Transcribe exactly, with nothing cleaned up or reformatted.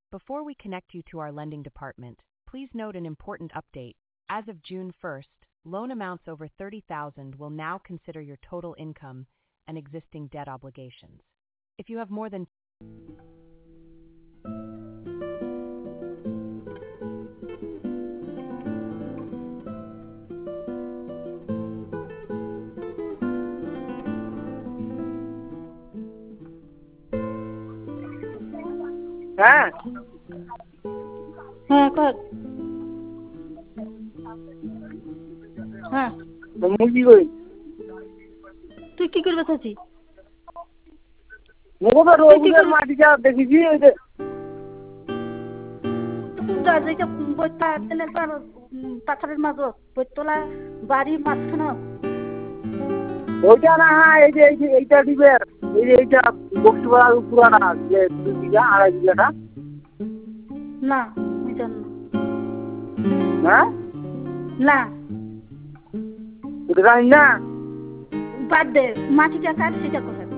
Before we connect you to our lending department, please note an important update. As of June first, loan amounts over thirty thousand dollars will now consider your total income and existing debt obligations. If you have more than হ্যাঁ হ্যাঁ কর হ্যাঁ মুরগি কই তুই কি করবে চাচি মোগো রোগুলোর মাটিটা দেখেছি ওই যে যেটা বইটা তেলে তার পাথরের মাঝে বইতলা বাড়ি মাঝখানে ওইটা না এই যে এই যে এইটা দিবে এই যে এইটা বক্সিপাড়া পুরানা যে দুই বিঘা আড়াই বিঘাটা না ওই জন্য হ্যাঁ না ওটা জানি না বাদ দে মাটিটা কার সেটা কোথায়